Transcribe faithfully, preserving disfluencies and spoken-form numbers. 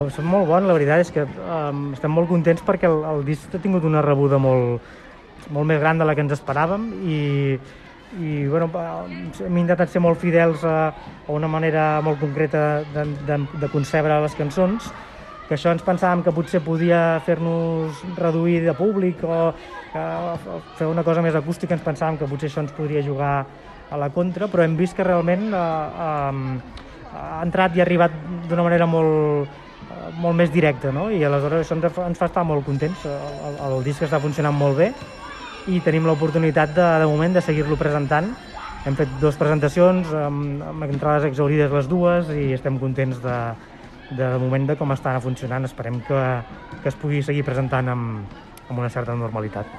Són molt bons, la veritat és que um, estem molt contents perquè el, el disc ha tingut una rebuda molt, molt més gran de la que ens esperàvem i, i bueno, hem intentat ser molt fidels a, a una manera molt concreta de, de, de concebre les cançons, que això ens pensàvem que potser podia fer-nos reduir de públic o uh, fer una cosa més acústica, ens pensàvem que potser això ens podria jugar a la contra, però hem vist que realment uh, uh, ha entrat i ha arribat d'una manera molt molt més directe, no? I aleshores això ens fa, ens fa estar molt contents. El, el disc està funcionant molt bé i tenim l'oportunitat de, de moment de seguir-lo presentant. Hem fet dues presentacions amb, amb entrades exaurides les dues i estem contents de, de, de moment de com està funcionant. Esperem que, que es pugui seguir presentant amb, amb una certa normalitat.